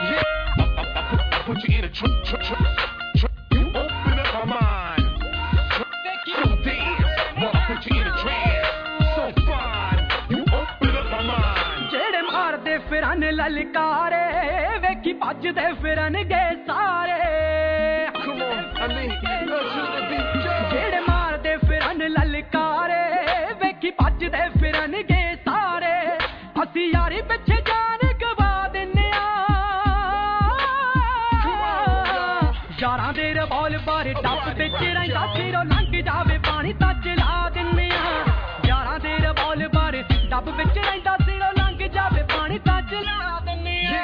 I put you in a you open up my mind. So dance, I put you in a trance. So fine, you open up my mind. ਜਿਹੜੇ ਮਾਰਦੇ ਫਿਰਨ ਲਲਕਾਰੇ ਵੇਖੀ ਭੱਜਦੇ ਫਿਰਨਗੇ ਸਾਰੇ। Come on, I mean, to the beat, yo. ਜਿਹੜੇ ਮਾਰਦੇ ਫਿਰਨ ਲਲਕਾਰੇ ਵੇਖੀ ਭੱਜਦੇ ਫਿਰਨਗੇ ਸਾਰੇ। ਅਸੀਂ ਯਾਰੀ ਪਿੱਛੇ ਜਾਨ ਗਵਾ ਦਿੰਨੇ ਆ। ਯਾਰਾਂ ਦੇ ਰਿਵਾਲਵਰ ਡੱਬ ਵਿੱਚ ਰਹਿੰਦਾ ਸਿਰੋਂ ਲੰਘ ਜਾਵੇ ਪਾਣੀ ਤਾਂ ਜਲਾ ਦਿੰਨੇ ਆ। ਯਾਰਾਂ ਦੇ ਰਿਵਾਲਵਰ ਡੱਬ ਵਿੱਚ ਰਹਿੰਦਾ ਸਿਰੋਂ ਲੰਘ ਜਾਵੇ ਪਾਣੀ ਤਾਂ ਜਲਾ ਦਿੰਨੇ ਆ।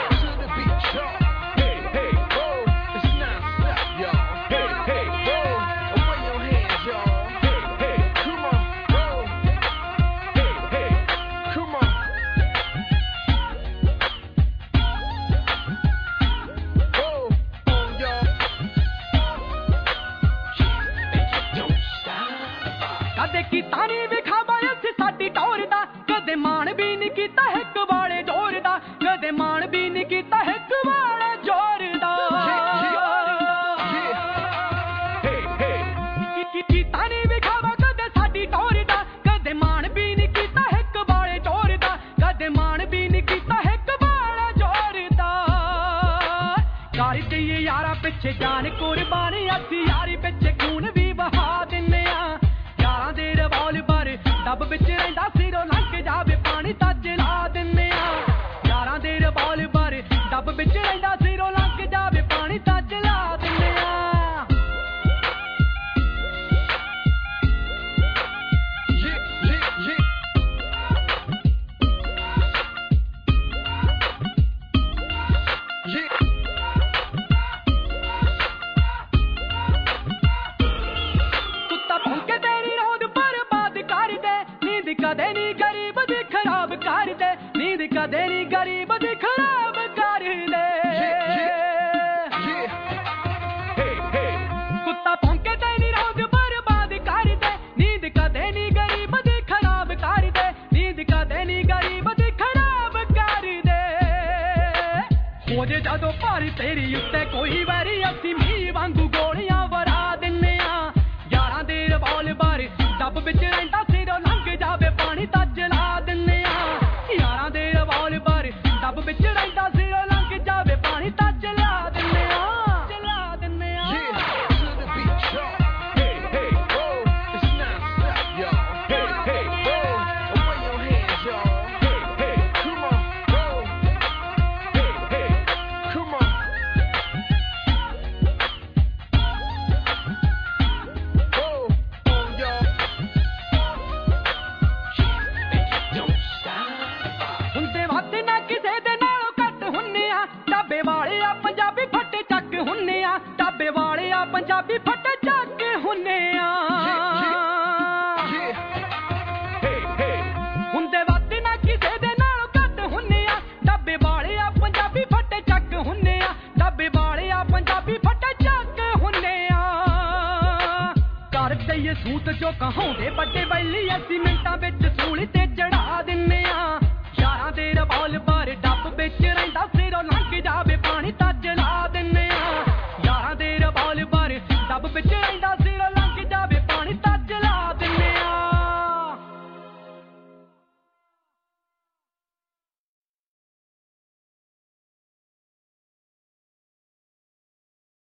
ਕਦੇ ਕੀਤਾ ਨੀ ਵਿਖਾਵਾ ਅਸੀਂ ਸਾਡੀ ਟੌਰ ਦਾ, ਕਦੇ ਮਾਣ ਵੀ ਨੀ ਕੀਤਾ ਹਿੱਕ ਵਾਲੇ ਜ਼ੋਰ ਦਾ, ਕਦੇ ਮਾਣ ਵੀ ਨੀ ਕੀਤਾ ਹਿੱਕ ਵਾਲੇ ਜ਼ੋਰ ਦਾ। ਕੀਤਾ ਨੀ ਵਿਖਾਵਾ ਕਦੇ ਸਾਡੀ ਟੌਰ ਦਾ, ਕਦੇ ਮਾਣ ਵੀ ਨੀ ਕੀਤਾ ਹਿੱਕ ਵਾਲੇ ਜ਼ੋਰ ਦਾ, ਕਦੇ ਮਾਣ ਵੀ ਨੀ ਕੀਤਾ ਹਿੱਕ ਵਾਲੇ ਜ਼ੋਰ ਦਾ। ਕਰ ਦਈਏ ਯਾਰਾਂ ਪਿੱਛੇ ਜਾਨ ਕੁਰਬਾਨੀ, ਅਸੀਂ ਯਾਰੀ ਪਿੱਛੇ ਖੂਨ ਵੀ ਬਹਾ ਦਿੰਨੇ ਆ। ਯਾਰਾਂ ਦੇ ਰਿਵਾਲਵਰ ਡੱਬ ਵਿੱਚ ਰਹਿੰਦਾ ਸਿਰੋਂ ਲੰਘ ਜਾਵੇ ਪਾਣੀ ਤਾਂ ਜਲਾ ਦਿੰਨੇ ਆ। ਯਾਰਾਂ ਦੇ ਰਿਵਾਲਵਰ ਡੱਬ ਵਿੱਚ ਰਹਿੰਦਾ ਸਿਰੋਂ ਲੰਘ ਜਾਵੇ ਪਾਣੀ ਤਾਂ ਜਲਾ ਦਿੰਨੇ ਆ। ਕਦੇ ਨੀ ਗਰੀਬ ਦੀ ਖਰਾਬ ਕਰਦੇ, ਨੀਂਦ ਕਦੇ ਨੀ ਗਰੀਬ ਦੀ ਖਰਾਬ ਕਰਦੇ। ਕੁੱਤਾ ਭੌਂਕੇ ਤੇ ਨੀ ਰੋਜ਼ ਬਰਬਾਦ ਕਰਦੇ, ਨੀਂਦ ਕਦੇ ਨੀ ਗਰੀਬ ਦੀ ਖਰਾਬ ਕਰਦੇ, ਨੀਂਦ ਕਦੇ ਨੀ ਗਰੀਬ ਦੀ ਖਰਾਬ ਕਰਦੇ। ਹੋ ਜੇ ਜਦੋਂ ਭਾਰੀ ਤੇਰੀ ਉੱਤੇ ਕੋਈ ਵਾਰੀ, ਅਸੀਂ ਮੀਂਹ ਵਾਂਗੂ ਗੋਲੀਆਂ ਵਰਾ ਦਿੰਨੇ ਆ। ਯਾਰਾਂ ਦੇ ਰਿਵਾਲਵਰ ਡੱਬ ਵਿੱਚ ਰਹਿੰਦਾ ਸਿਰੋਂ ਲੰਘ ਜਾਵੇ ਪਾਣੀ ਤਾਂ ਜਲਾ ਦਿੰਨੇ ਆ। ਯਾਰਾਂ ਦੇ ਰਿਵਾਲਵਰ ਡੱਬ ਵਿੱਚ ਰਹਿੰਦਾ ਸਿਰੋਂ ਲੰਘ ਜਾਵੇ ਪਾਣੀ ਤਾਂ ਜਲਾ ਦਿੰਨੇ ਆ। ਜਲਾ ਦਿੰਨੇ ਆ। ਢਾਬੇ ਵਾਲੇ ਆ ਪੰਜਾਬੀ ਫੱਟੇ ਚੱਕ ਹੁੰਨੇ ਆ। ਹੁੰਦੇ ਵੱਧ ਨਾ ਕਿਸੇ ਦੇ ਨਾਲੋਂ ਘੱਟ ਹੁੰਨੇ ਆ। ਢਾਬੇ ਵਾਲੇ ਆ ਪੰਜਾਬੀ ਫੱਟੇ ਚੱਕ ਹੁੰਨੇ ਆ। ਢਾਬੇ ਵਾਲੇ ਆ ਪੰਜਾਬੀ ਫੱਟੇ ਚੱਕ ਹੁੰਨੇ ਆ। ਕਰ ਦਈਏ ਸੂਤ ਜੋ ਕਹਾਉਂਦੇ ਵੱਡੇ ਬੈਲੀ, ਅਸੀਂ ਮਿੰਟਾਂ ਵਿੱਚ ਸੂਲੀ ਤੇ ਚੜਾ ਦਿੰਨੇ ਆ। ਯਾਰਾਂ ਦੇ ਰਿਵਾਲਵਰ ਡੱਬ ਵਿੱਚ ਰਹਿੰਦਾ ਸਿਰੋਂ ਲੰਘ ਜਾਵੇ ਪਾਣੀ ਤਾਂ ਜਲਾ ਦਿੰਨੇ ਆ। ਯਾਰਾਂ ਦੇ ਰਿਵਾਲਵਰ ਡੱਬ ਵਿੱਚ ਰਹਿੰਦਾ